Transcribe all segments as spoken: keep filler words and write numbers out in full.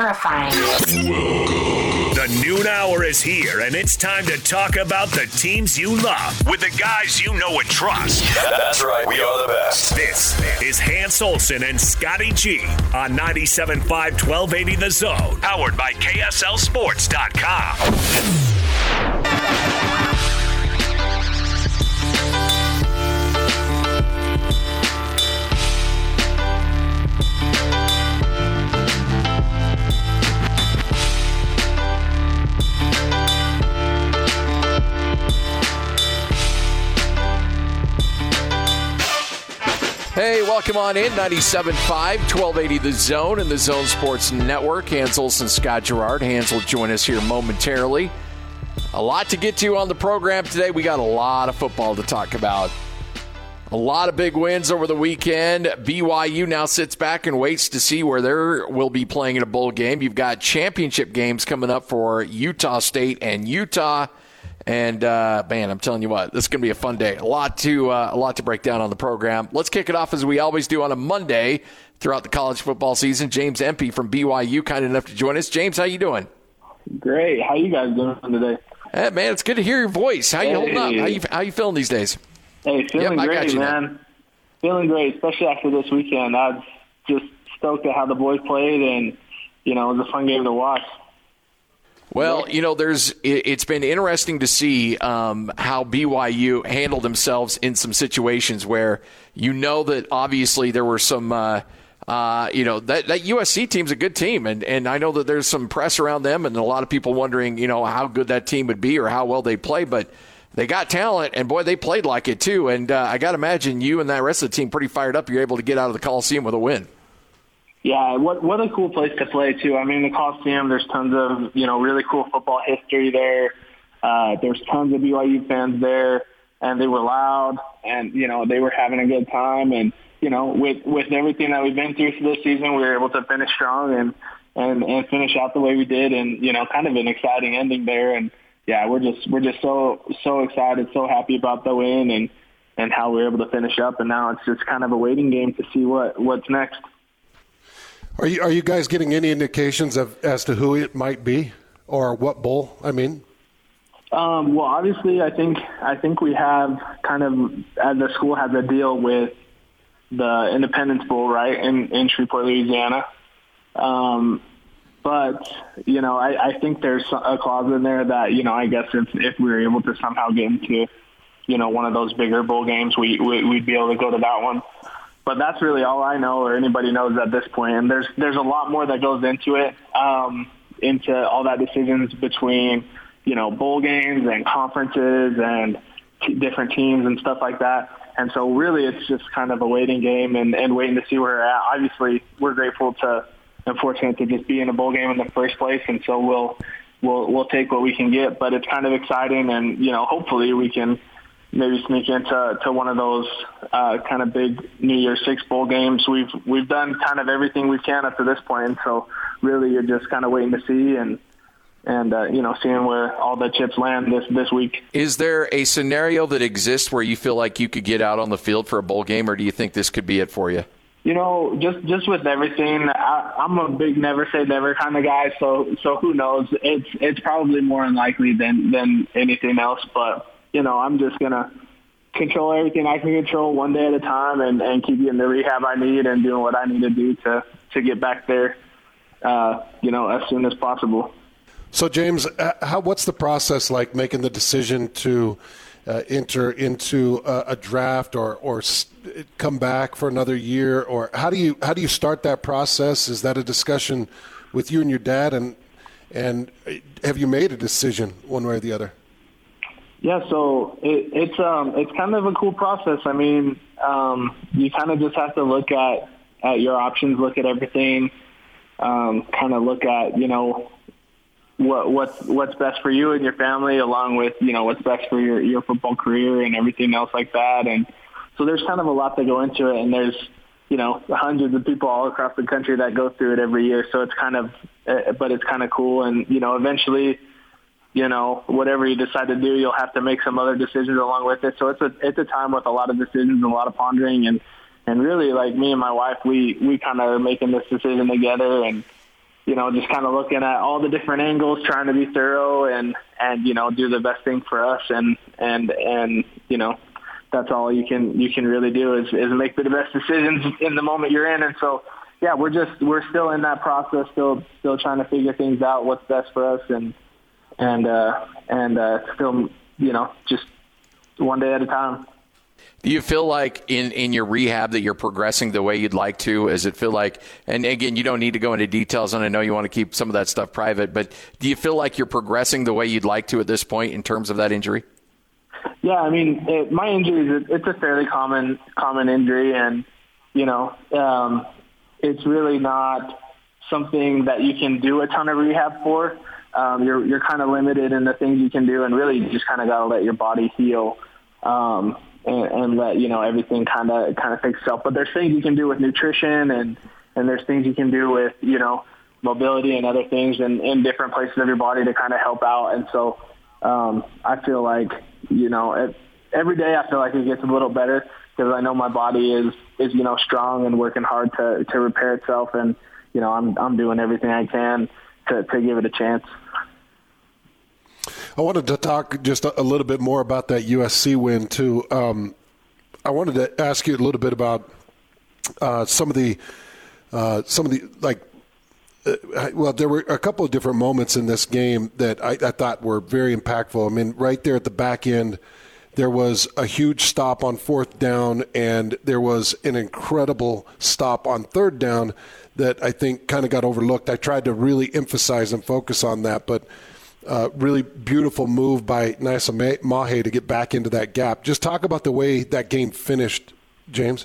terrifying. The noon hour is here, and it's time to talk about the teams you love with the guys you know and trust. That's right. We are the best. This is Hans Olsen and Scotty G on ninety-seven point five, twelve eighty The Zone, powered by K S L Sports dot com. Hey, welcome on in, ninety-seven point five, twelve eighty The Zone and the Zone Sports Network. Hans Olsen, Scott Gerard. Hans will join us here momentarily. A lot to get to on the program today. We got a lot of football to talk about. A lot of big wins over the weekend. B Y U now sits back and waits to see where they will be playing in a bowl game. You've got championship games coming up for Utah State and Utah. And, uh, man, I'm telling you what, this is going to be a fun day. A lot to uh, a lot to break down on the program. Let's kick it off as we always do on a Monday throughout the college football season. James Empey from B Y U, kind enough to join us. James, how you doing? Great. How you guys doing today? Hey, man, it's good to hear your voice. How you hey. holding up? How you how you feeling these days? Hey, feeling yep, great, man. Now. Feeling great, especially after this weekend. I was just stoked at how the boys played, and, you know, it was a fun game to watch. Well, you know, there's it's been interesting to see um, how B Y U handled themselves in some situations where you know that obviously there were some, uh, uh, you know, that, that U S C team's a good team. And, and I know that there's some press around them and a lot of people wondering, you know, how good that team would be or how well they play. But they got talent, and, boy, they played like it too. And uh, I got to imagine you and that rest of the team pretty fired up. You're able to get out of the Coliseum with a win. Yeah, what what a cool place to play, too. I mean, the Coliseum, there's tons of, you know, really cool football history there. Uh, there's tons of B Y U fans there, and they were loud, and, you know, they were having a good time. And, you know, with, with everything that we've been through for this season, we were able to finish strong and, and, and finish out the way we did, and, you know, kind of an exciting ending there. And, yeah, we're just we're just so, so excited, so happy about the win and, and how we were able to finish up. And now it's just kind of a waiting game to see what, what's next. Are you are you guys getting any indications of as to who it might be or what bowl? I mean, um, well, obviously, I think I think we have kind of as the school has a deal with the Independence Bowl, right, in, in Shreveport, Louisiana. Um, but you know, I, I think there's a clause in there that, you know, I guess if if we were able to somehow get into, you know, one of those bigger bowl games, we, we we'd be able to go to that one. But that's really all I know or anybody knows at this point. And there's there's a lot more that goes into it, um, into all that decisions between, you know, bowl games and conferences and t- different teams and stuff like that. And so really it's just kind of a waiting game and, and waiting to see where we're at. Obviously, we're grateful to and fortunate to just be in a bowl game in the first place. And so we'll we'll we'll take what we can get. But it's kind of exciting, and, you know, hopefully we can maybe sneak into to one of those uh, kind of big New Year's Six bowl games. We've we've done kind of everything we can up to this point, and so really you're just kind of waiting to see and and uh, you know, seeing where all the chips land this this week. Is there a scenario that exists where you feel like you could get out on the field for a bowl game, or do you think this could be it for you? You know, just just with everything, I, I'm a big never say never kind of guy. So so who knows? It's it's probably more unlikely than than anything else, but. You know, I'm just going to control everything I can control one day at a time and, and keep getting the rehab I need and doing what I need to do to, to get back there, uh, you know, as soon as possible. So, James, how what's the process like making the decision to uh, enter into a, a draft or, or come back for another year? Or how do you how do you start that process? Is that a discussion with you and your dad? And, and have you made a decision one way or the other? Yeah, so it, it's um it's kind of a cool process. I mean, um, you kind of just have to look at, at your options, look at everything, um, kind of look at, you know, what what's what's best for you and your family, along with, you know, what's best for your, your football career and everything else like that. And so there's kind of a lot that go into it, and there's, you know, hundreds of people all across the country that go through it every year. So it's kind of, uh, but it's kind of cool. And, you know, eventually, you know, whatever you decide to do, you'll have to make some other decisions along with it. So it's a it's a time with a lot of decisions and a lot of pondering, and and really, like, me and my wife, we we kind of are making this decision together, and you know, just kind of looking at all the different angles, trying to be thorough and, and, you know, do the best thing for us. And, and, and, you know, that's all you can, you can really do is, is make the best decisions in the moment you're in. And so, yeah, we're just, we're still in that process, still, still trying to figure things out, what's best for us. And, and, uh, and, uh, still, you know, just one day at a time. Do you feel like in, in your rehab that you're progressing the way you'd like to? Does it feel like, and again, you don't need to go into details, and I know you want to keep some of that stuff private, but do you feel like you're progressing the way you'd like to at this point in terms of that injury? Yeah, I mean, it, my injury, it's a fairly common common injury, and, you know, um, it's really not something that you can do a ton of rehab for. Um, you're you're kind of limited in the things you can do, and really you just kind of got to let your body heal. Um And, and let, you know, everything kind of kind of fix itself. But there's things you can do with nutrition, and, and there's things you can do with, you know, mobility and other things in, in different places of your body to kind of help out. And so um, I feel like, you know, it, every day I feel like it gets a little better because I know my body is, is, you know, strong and working hard to, to repair itself. And, you know, I'm I'm doing everything I can to, to give it a chance. I wanted to talk just a little bit more about that U S C win, too. Um, I wanted to ask you a little bit about uh, some of the, uh, some of the like, uh, well, there were a couple of different moments in this game that I, I thought were very impactful. I mean, right there at the back end, there was a huge stop on fourth down, and there was an incredible stop on third down that I think kind of got overlooked. I tried to really emphasize and focus on that, but Uh, really beautiful move by Nisa Mahe to get back into that gap. Just talk about the way that game finished, James.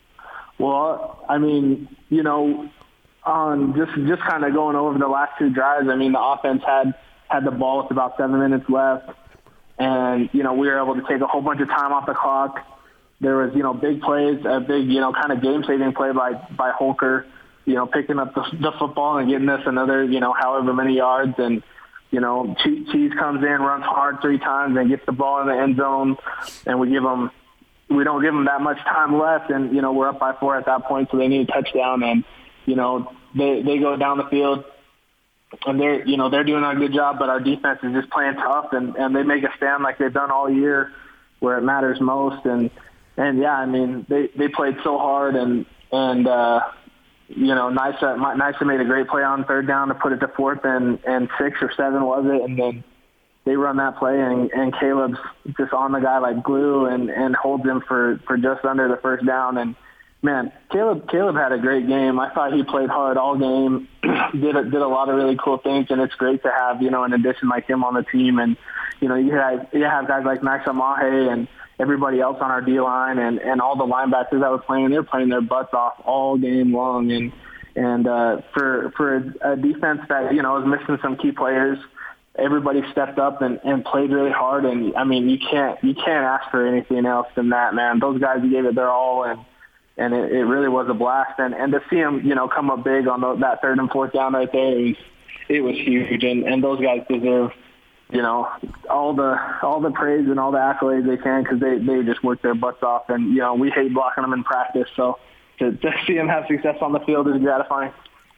Well, I mean, you know, on just just kind of going over the last two drives, I mean, the offense had, had the ball with about seven minutes left, and, you know, we were able to take a whole bunch of time off the clock. There was, you know, big plays, a big, you know, kind of game-saving play by, by Holker, you know, picking up the, the football and getting us another, you know, however many yards. And, you know, Cheese comes in, runs hard three times, and gets the ball in the end zone, and we give them, we don't give them that much time left, and, you know, we're up by four at that point, so they need a touchdown, and, you know, they they go down the field, and they're, you know, they're doing a good job, but our defense is just playing tough, and, and they make a stand like they've done all year where it matters most, and, and yeah, I mean, they, they played so hard, and, and, uh, you know, Nisa, Nisa made a great play on third down to put it to fourth and, and six or seven, was it? And then they run that play, and, and Caleb's just on the guy like glue and, and holds him for, for just under the first down. And, man, Caleb Caleb had a great game. I thought he played hard all game, did a, did a lot of really cool things, and it's great to have, you know, an addition like him on the team. And, you know, you have, you have guys like Nisa Mahe and everybody else on our D-line and, and all the linebackers that were playing, they're playing their butts off all game long. And and uh, for for a, a defense that, you know, was missing some key players, everybody stepped up and, and played really hard. And, I mean, you can't you can't ask for anything else than that, man. Those guys gave it their all, and and it, it really was a blast. And, and to see them, you know, come up big on the, that third and fourth down right there, it was, it was huge. And, and those guys deserve, you know, all the all the praise and all the accolades they can, because they, they just work their butts off. And, you know, we hate blocking them in practice. So to, to see them have success on the field is gratifying.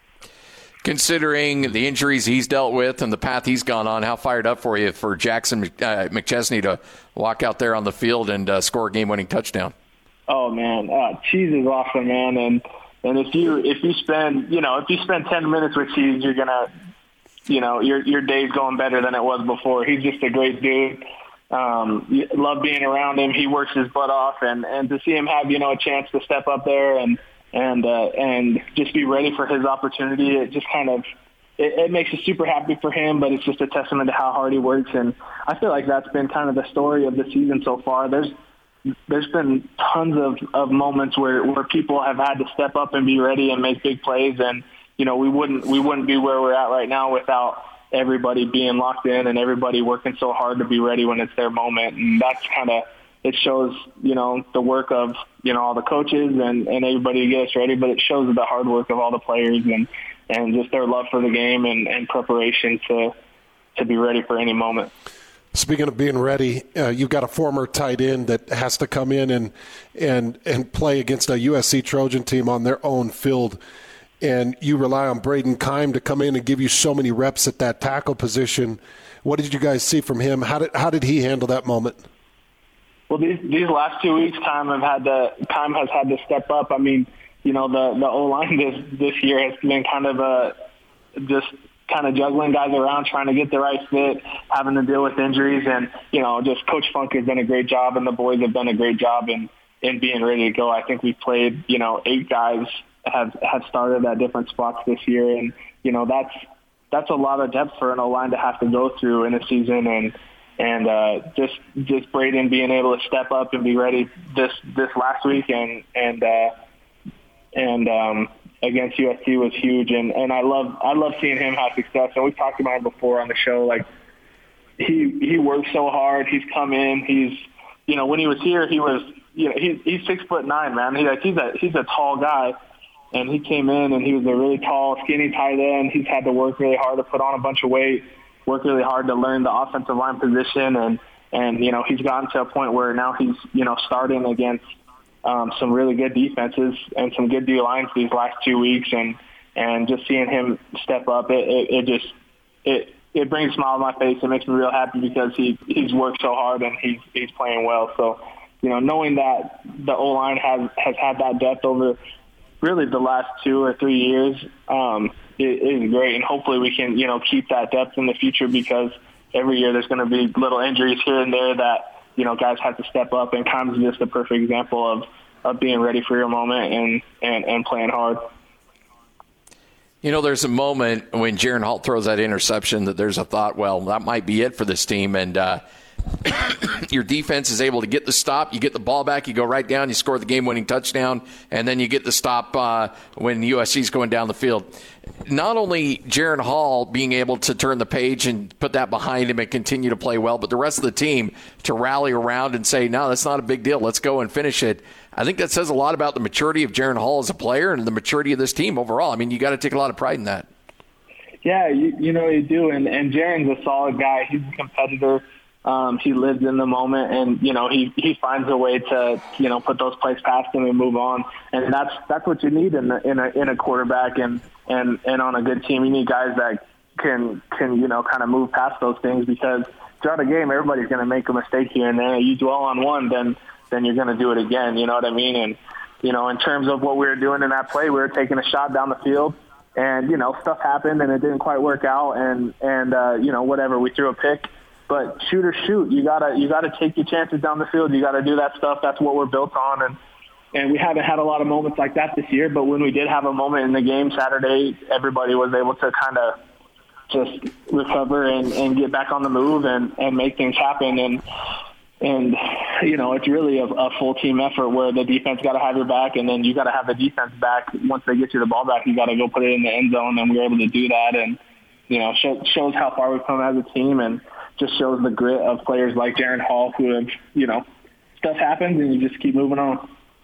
Considering the injuries he's dealt with and the path he's gone on, how fired up for you for Jackson uh, McChesney to walk out there on the field and uh, score a game-winning touchdown? Oh, man. Uh, Cheese is awesome, man. And and if you if you spend, you know, if you spend ten minutes with Cheese, you're going to, you know, your your day's going better than it was before. He's just a great dude. Um, love being around him. He works his butt off, and, and to see him have, you know, a chance to step up there and and uh, and just be ready for his opportunity, it just kind of it, it makes us super happy for him. But it's just a testament to how hard he works, and I feel like that's been kind of the story of the season so far. There's there's been tons of, of moments where, where people have had to step up and be ready and make big plays, and you know, we wouldn't we wouldn't be where we're at right now without everybody being locked in and everybody working so hard to be ready when it's their moment. And that's kind of, it shows, you know, the work of, you know, all the coaches and, and everybody to get us ready, but it shows the hard work of all the players and, and just their love for the game and, and preparation to to be ready for any moment. Speaking of being ready, uh, you've got a former tight end that has to come in and and and play against a U S C Trojan team on their own field. and you rely on Braden Keim to come in and give you so many reps at that tackle position. What did you guys see from him? How did how did he handle that moment? Well, these these last two weeks, Keim have had to Keim has had to step up. I mean, you know, the the O line this this year has been kind of a just kind of juggling guys around, trying to get the right fit, having to deal with injuries, and you know, just Coach Funk has done a great job, and the boys have done a great job in in being ready to go. I think we've played, you know, eight guys have have started at different spots this year, and you know, that's that's a lot of depth for an O line to have to go through in a season, and and uh, just just Braden being able to step up and be ready this this last week and and uh, and um, against U S C was huge, and, and I love I love seeing him have success. And we've talked about it before on the show. Like he he works so hard. He's come in. He's you know when he was here, he was you know he's he's six foot nine, man. He like he's a he's a tall guy, and he came in and he was a really tall, skinny tight end. He's had to work really hard to put on a bunch of weight, work really hard to learn the offensive line position, and and you know he's gotten to a point where now he's you know starting against Um, some really good defenses and some good D lines these last two weeks, and and just seeing him step up, it, it, it just it it brings a smile on my face. It makes me real happy because he he's worked so hard and he's he's playing well. So, you know, knowing that the O line has has had that depth over really the last two or three years um, it, it is great, and hopefully we can you know keep that depth in the future, because every year there's going to be little injuries here and there that you know, guys have to step up, and Keim's just a perfect example of, of being ready for your moment and, and, and playing hard. You know, there's a moment when Jaren Hall throws that interception that there's a thought, well, that might be it for this team. And uh, your defense is able to get the stop. You get the ball back. You go right down. You score the game-winning touchdown. And then you get the stop uh, when U S C's going down the field. Not only Jaren Hall being able to turn the page and put that behind him and continue to play well, but the rest of the team to rally around and say, no, that's not a big deal. Let's go and finish it. I think that says a lot about the maturity of Jaren Hall as a player and the maturity of this team overall. I mean, you got to take a lot of pride in that. Yeah, you, you know you do. And, and Jaren's a solid guy. He's a competitor. Um, he lives in the moment, and you know he, he finds a way to you know put those plays past him and move on. And that's that's what you need in the, in a in a quarterback and, and, and on a good team. You need guys that can can you know kind of move past those things, because throughout a game everybody's going to make a mistake here and there. You dwell on one, then then you're going to do it again. You know what I mean? And you know in terms of what we were doing in that play, we were taking a shot down the field, and you know stuff happened and it didn't quite work out, and and uh, you know whatever, we threw a pick. But shoot or shoot, you gotta you gotta take your chances down the field. You gotta do that stuff. That's what we're built on, and and we haven't had a lot of moments like that this year. But when we did have a moment in the game Saturday, everybody was able to kind of just recover and, and get back on the move and, and make things happen. And and you know it's really a, a full team effort where the defense got to have your back, and then you got to have the defense back. Once they get you the ball back, you got to go put it in the end zone, and we were able to do that. And you know show, shows how far we've come as a team, and just shows the grit of players like Jaren Hall who have, you know, stuff happens and you just keep moving on.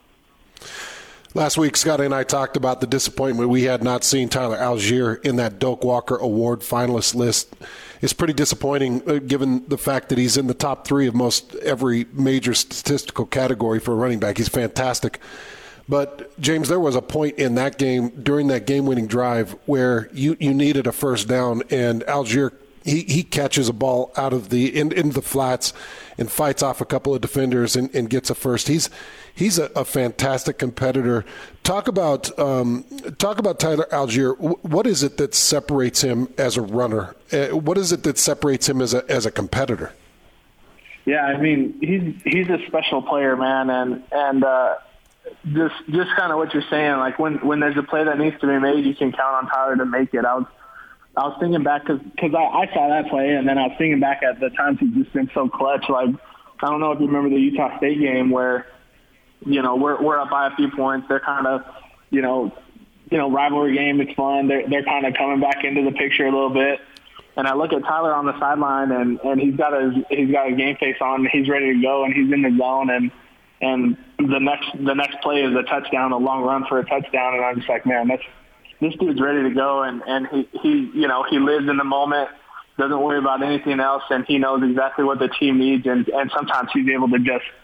Last week, Scotty and I talked about the disappointment we had not seen Tyler Allgeier in that Doak Walker Award finalist list. It's pretty disappointing uh, given the fact that he's in the top three of most every major statistical category for a running back. He's fantastic. But, James, there was a point in that game, during that game-winning drive, where you, you needed a first down, and Allgeier He he catches a ball out of the in, in the flats and fights off a couple of defenders and, and gets a first. He's he's a, a fantastic competitor. Talk about um, talk about Tyler Allgeier. What is it that separates him as a runner? Uh, what is it that separates him as a as a competitor? Yeah, I mean he's he's a special player, man, and and uh, just just kind of what you're saying. Like when when there's a play that needs to be made, you can count on Tyler to make it. I was I was thinking back because because I, I saw that play, and then I was thinking back at the times he's just been so clutch. Like I don't know if you remember the Utah State game where, you know, we're we're up by a few points. They're kind of, you know, you know, rivalry game. It's fun. They're they're kind of coming back into the picture a little bit. And I look at Tyler on the sideline, and, and he's got a he's got a game face on. He's ready to go, and he's in the zone. And and the next the next play is a touchdown, a long run for a touchdown. And I'm just like, man, that's. This dude's ready to go, and, and he, he, you know, he lives in the moment, doesn't worry about anything else, and he knows exactly what the team needs, and, and sometimes he's able to just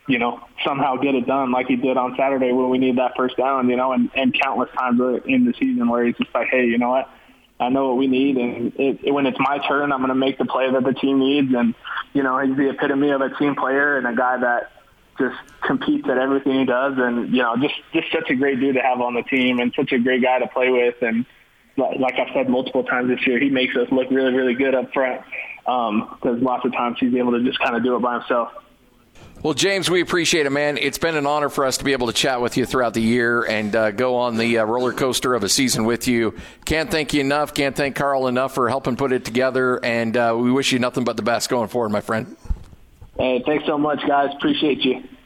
you know, somehow get it done like he did on Saturday when we need that first down, you know, and, and countless times in the season where he's just like, hey, you know what, I know what we need, and it, it, when it's my turn, I'm going to make the play that the team needs. And, you know, he's the epitome of a team player and a guy that just competes at everything he does, and, you know, just, just such a great dude to have on the team and such a great guy to play with. And like I've said multiple times this year, he makes us look really, really good up front because um, lots of times he's able to just kind of do it by himself. Well, James, we appreciate it, man. It's been an honor for us to be able to chat with you throughout the year and uh, go on the uh, roller coaster of a season with you. Can't thank you enough. Can't thank Carl enough for helping put it together, and uh, we wish you nothing but the best going forward, my friend. Hey, thanks so much, guys. Appreciate you.